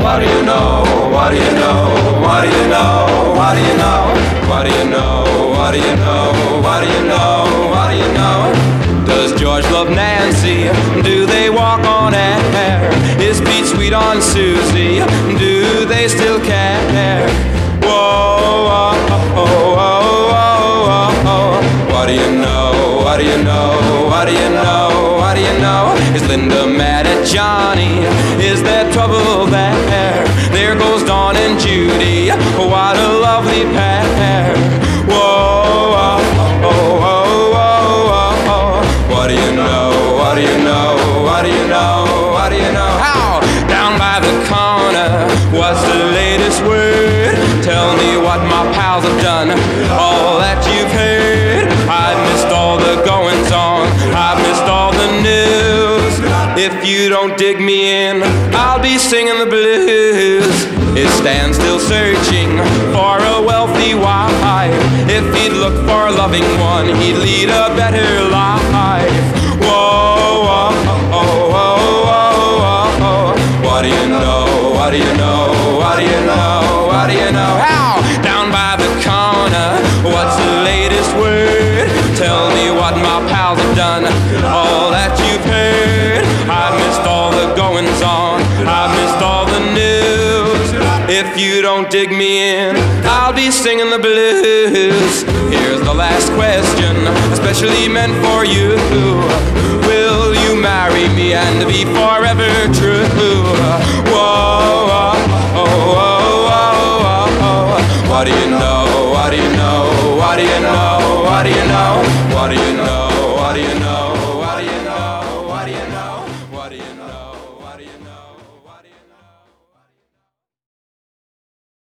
What do you know? What do you know? What do you know? What do you know? What do you know? What do you know? What do you know? What do you know? Does George love Nancy? Do they walk on air? Is Pete sweet on Susie? Do they still care? Whoa, oh, oh, oh, oh, oh, oh. What do you know? What do you know? What do you know? What do you know? Is Linda mad at Johnny? Is there trouble there? There goes Dawn and Judy. What a lovely pair. Whoa, oh, oh, oh, oh, oh, oh. What do you know? What do you know? What do you know? What do you know? How? Down by the corner, what's the latest word? Tell me what my pals have done, all that you've heard. I've missed all the goings on, I've missed all the news. If you don't dig me in, I'll be singing the blues. Is Stan still searching for a wealthy wife? If he'd look for a loving one, he'd lead a better life. Whoa, oh, oh, oh, oh, oh, oh. What do you know? What do you know? What do you know? What do you know? How? Down by the corner, what's the latest word? Tell me what my pals have done, all that you've heard. I've missed all the goings on, I've missed all the news. If you don't dig me in, I'll be singing the blues. Here's the last question, especially meant for you. Will you marry me and be forever true? Whoa, oh, oh, oh, oh, oh. What do you know? What do you know? What do you know? What do you know? What do you know? What do you know? What do you know? What do you know? What do you know? What do you know?